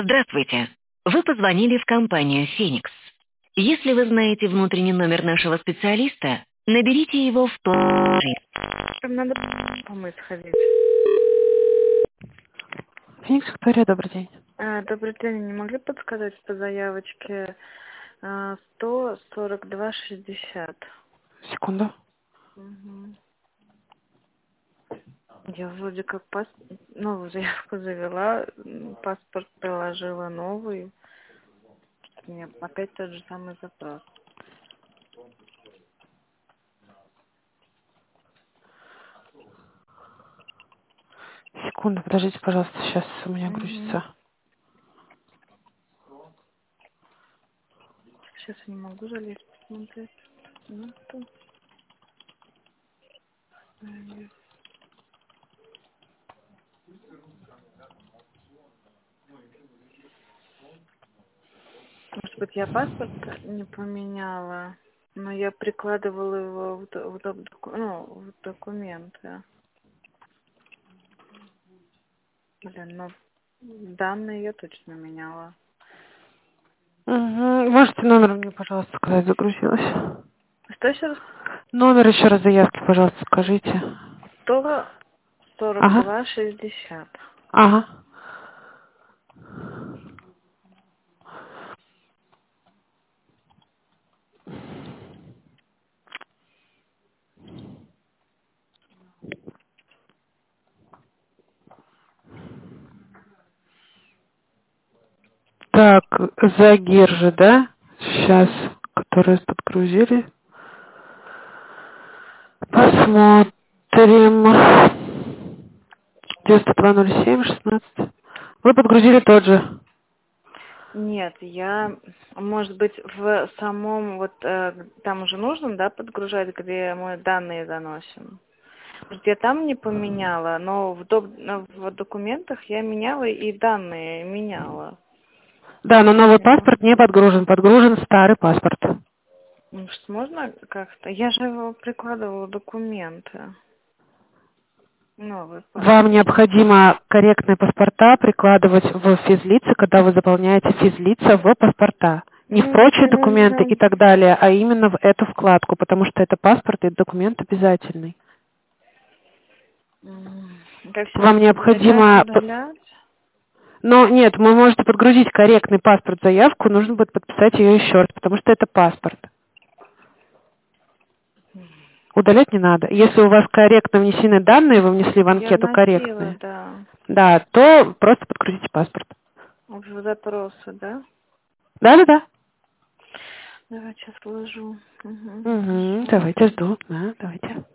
Здравствуйте. Вы позвонили в компанию «Феникс». Если вы знаете внутренний номер нашего специалиста, наберите его в том же. Там надо помыть сходить. Феникс Виктория, добрый день. Добрый день. Не могли подсказать по заявочке 142,60? Секунду. Угу. Я вроде как новую заявку завела, паспорт приложила новый. У меня опять тот же самый запрос. Секунду, подождите, пожалуйста, сейчас у меня Угу. грузится. Сейчас я не могу залезть посмотреть. Ну, что? Может быть, я паспорт не поменяла, но я прикладывала его в документы. Блин, но данные я точно меняла. Угу. Можете номер мне, пожалуйста, сказать, загрузилась? Что еще раз? Номер еще раз заявки, пожалуйста, скажите. 142 Ага. 60. Ага. Так, Загир же, да? Сейчас, которые подгрузили. Посмотрим. 920716. Вы подгрузили тот же. Нет, я, может быть, в самом, там уже нужно, да, подгружать, где мы данные заносим. Может, я там не поменяла, но в документах я меняла и данные меняла. Да, но новый Мгм. паспорт не подгружен. Подгружен старый паспорт. Может, можно как-то? Я же его прикладывала в документы. Новый Вам паспорт. необходимо корректные паспорта прикладывать в физлица, когда вы заполняете физлица в паспорта. Не в прочие документы и так далее, а именно в эту вкладку, потому что это паспорт и документ обязательный. Как сейчас Вам необходимо... удалять? Но нет, вы можете подгрузить корректный паспорт заявку, нужно будет подписать ее еще раз, потому что это паспорт. Удалять не надо. Если у вас корректно внесены данные, вы внесли в Я анкету вносила, корректные, да. да, то просто подгрузите паспорт. В запросы, да? Да-да-да. Давай сейчас вложу. Угу, Угу, хорошо. давайте, жду. Да, давайте.